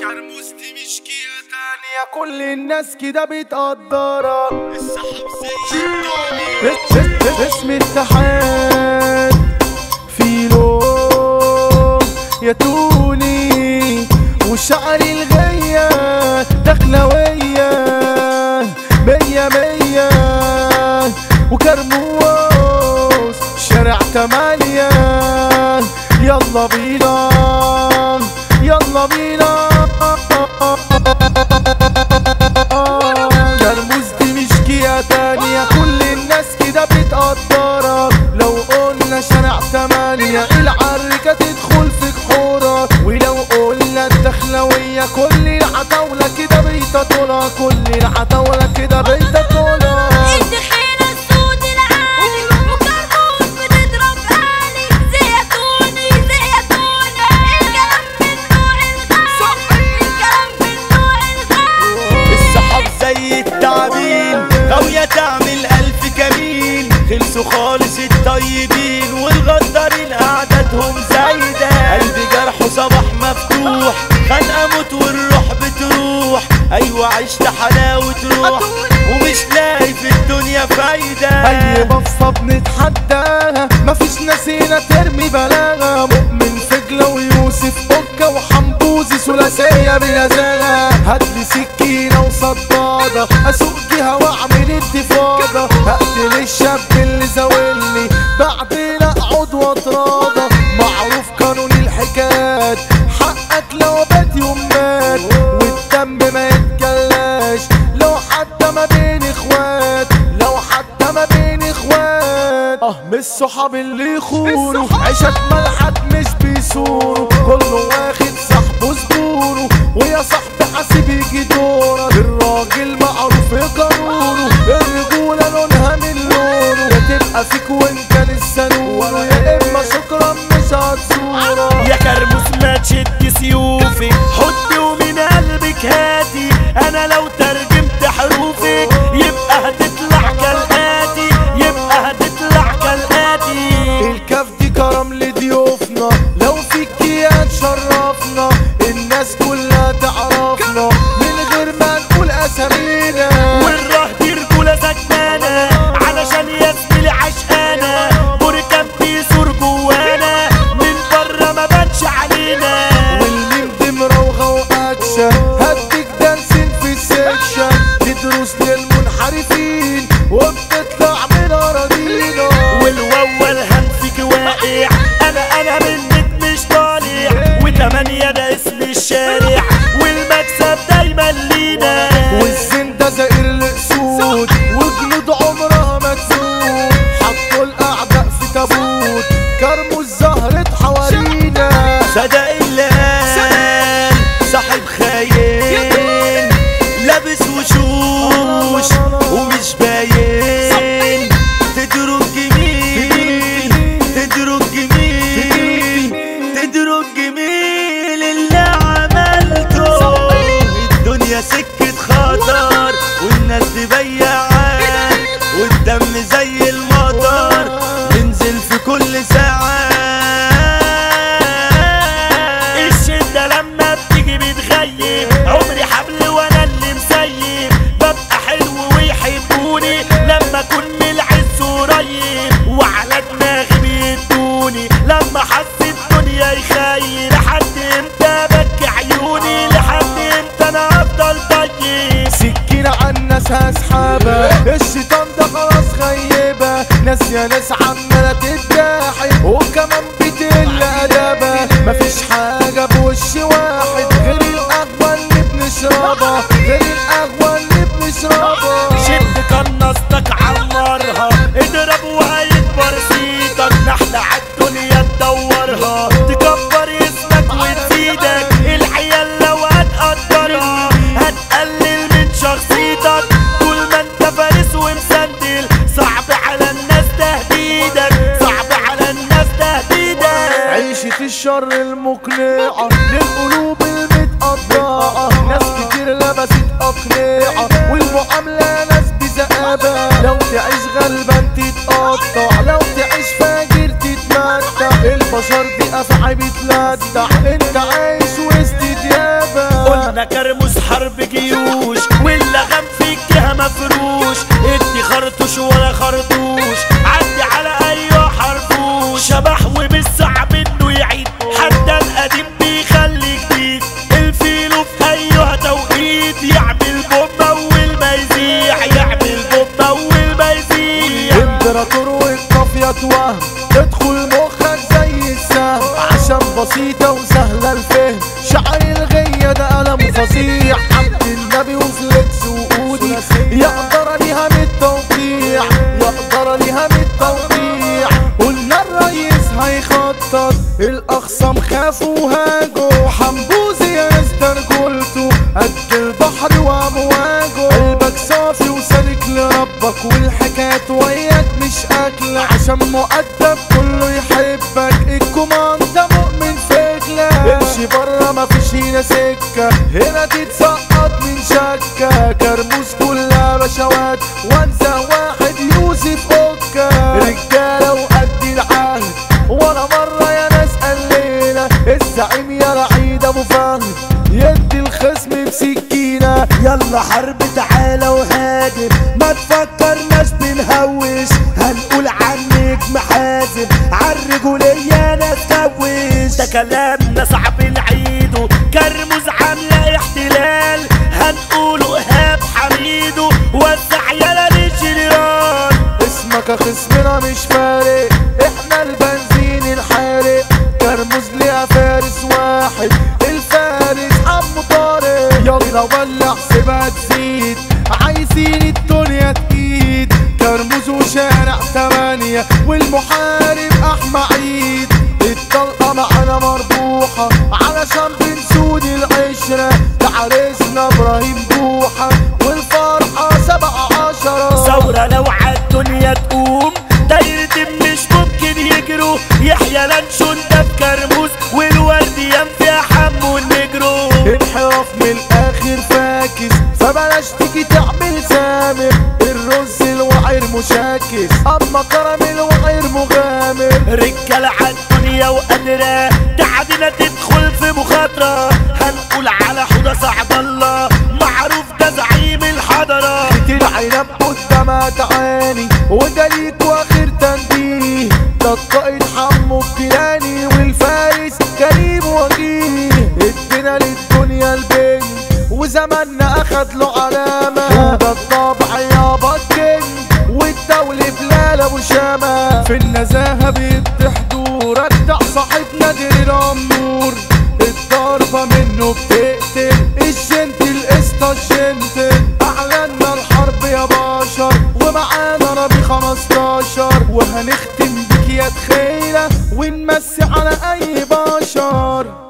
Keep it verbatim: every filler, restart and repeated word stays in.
كرموز دي مش كيا تانية، كل الناس كده بتقدرك. السحاب زي الدنيا، اسم اتحاد فيلو يا توني، والشعر الغية دخلوية مية مية، وكرموز شارع تمانية. يلا بينا يلا بينا، كرموز دي مش كيا تانية، كل الناس كده بتقدرك. لو قلنا شارع تمانية العركة تدخل في كحورك، ولو قلنا الدخلوية كل العتاولة كده بيتطولها، كل العتاولة كده بيتطولها. غاوية تعمل ألف كمين، خلصوا خالص الطيبين والغدارين أعدادهم زايدة. قلبي جرحه صباح مفتوح، خانقة موت والروح بتروح. أيوة عشت حلاوة روح ومش لاقي في الدنيا فايدة. أي بصة بنتحداها، مفيش نسينا ترمي بلاغة. مؤمن فجلة ويوسف أوكا وحنبوزي ثلاثية بنزاهة. هاتلي سكينة وصدادة أسوق جهة وأعمل انتفاضة، هقتل الشاب اللي زاولني بعدين أقعد وأتراضى. معروف قانون الحكايات، حقك لو بات يوم مات، والدم ما يتجلاش لو حتى ما بين اخوات، لو حتى ما بين اخوات. اه مش الصحاب اللي يخونوا، عيشك ملحك مش بيسوروا. كله واخد صاحبه زبوره، ويا صاحبي حاسب يجي دورك. الراجل معروف قانونه، الرجولة لونها من لونه. يا تبقى فيك وانت لسه نور، يا اما شكرا مش هتزورك. يا كرموز ما تشد سيوفك، حطي ومن قلبك هاتي. انا لو ترجمت حروفك يبقى هتطلع كالآتي، يبقى هتطلع كالآتي. الكاف دي كرم لضيوفنا، لو فيك يا تشرفنا. الناس كلها تعرفنا من غير ما نقول اسامينا، والره دي رجولة سكنانة علشان يا زميلي عشقانة. بركان بيثور جوانا من بره ما بانش علينا، والميم دي مراوغة واكشن. هديك درسين في السكشن، تدرس للمنحرفين وبتطلع من اراضينا. والواول هنفك واقع، انا انا منك مش طالع. وتمانية ده اسم الشارع، والمكسب دايما لينا. والزين ده زائر الاسود، وجنود عمرها ما تزول. حطوا الاعداء في تابوت، كرموز زهرة حوارينا. صدق اللي قال صاحب خاين، لابس وشوش ومش باين. تدرك جميل تدرك جميل تدرك جميل اللي عملته. الدنيا سكة خطر والناس دي بياعات، والدم زي المطر ينزل في كل ساعة. الشدة لما بتيجي بتغيب، عمري حبل وانا اللي مسيب. ببقى حلو ويحبوني لما اكون من العز قريب، وعلى دماغي بيدوني لما حس الدنيا يخيل. لحد امتى بكي عيوني، لحد امتى انا افضل طيب. سكينة عالناس هسحبها، الشيطان ده خلاص غيبها. ناس يا ناس عمالة تتضاحك وكمان بتقل أدبها. مفيش حاجة بوش واحد غير القهوة اللي بنشربها، غير القهوة اللي بنشربها. شد قناصتك عمرها، اضرب وهيكبر صيتك. نحلة عالدنيا تدورها، تكبر اسمك وتزيدك. العيال لو هتقدرها هتقلل من شخصيتك. طول ما انت فارس ومسندل، صعب على الناس تهديدك، صعب على الناس تهديدك. عيشة الشر المقنعة للقلوب المتقطعة. ناس كتير لبست أقنعة، والمعاملة ناس بزقابة. لو تعيش غلبان تتقطع، لو تعيش فاجر تتمتع. البشر دي أفعى بتلدع، انت عايش وسط ديابة. انا كرموس حرب جيوش واللغم في الجهة مفروش ادي خرطوش ولا خرطوش عدي على اي حرفوش شبح ومش صعب انه يعيد حتى القديم بيخلي جديد الفيلو في ايها توقيت يعمل بوم اول ما يزيع يعمل بوم اول ما يزيع امبراطور والطافية وهم تدخل مخك زي السهم عشان بسيطة وسهلة الفهم شعر الغية ده قلم فظيع عبد النبي وفليكس وقودي يقدر ليها من التوقيع يقدر ليها من التوقيع قلنا الرئيس هيخطط الاخصام خافوا وهاجوا حنبوزي يا ناس درجولته قد البحر وامواجه قلبك صافي وسالك لربك والحكايات وياك مش اكل عشان مؤدب كله يحبك الكوماندا مؤمن فكلك امشي برا مفيش هنا سكه هنا تتسقط من شكه كرموس كلها بشوات وانسى واحد يوسف اوكا رجاله وقد العهد ولا مره يا ناس قليله الزعيم يا رعيد ابو فهد يدي الخصم بسكينه يلا حرب تعالى وهاجم ما تفكرناش بنهوش هنقول عنك محازم عالرجولية ناس كوش ده كلامنا صعب نعيده كرموز عاملة احتلال هنقوله ايهاب حميدو وسع يلا للجنرال اسمك يا خصمنا مش فارق احنا البنزين الحارق كرموز ليها فارس واحد الفارس عمو طارق يلا ولع سيبها تزيد عايزين الدنيا تقيد كرموز وشارع تمانية والمحارب احمى عيد الطلقة معانا مربوحة علشان بنسود العشرة ده عريسنا ابراهيم بوحة والفرحة سبعة عشرة ثورة لو عالدنيا تقوم دايرة مش ممكن يجروا يحيى لانشون ده في كرموز والورديان فيها حمو النجرو انحراف من الاخر فاكس فبلاش تيجي تعمل سامر الرز الوعير مشاكس اما كرم الوعير مغامر رجالة عالدنيا وقادرة تعدينا تدخل في مخاطرة هنقول على حوضة سعد الله معروف ده زعيم الحضرة العنب قدامها تعاني وده ليك واخر تنبيه ده القائد حمو الكيلاني والفارس كريم وجيه ادينا للدنيا البنج وزماننا اخد له علامة ده الطبع يابا الكنج والدولة بلال ابو شامة في النزاهة بيدي حضور ادع صاحب نادر الامور الضربة منه بتقتل الجنتل قسطة الجنتل اعلنا الحرب يا بشر ومعانا ربي خمستاشر وهنختم بك يا تخيلة ونمسي على اي بشر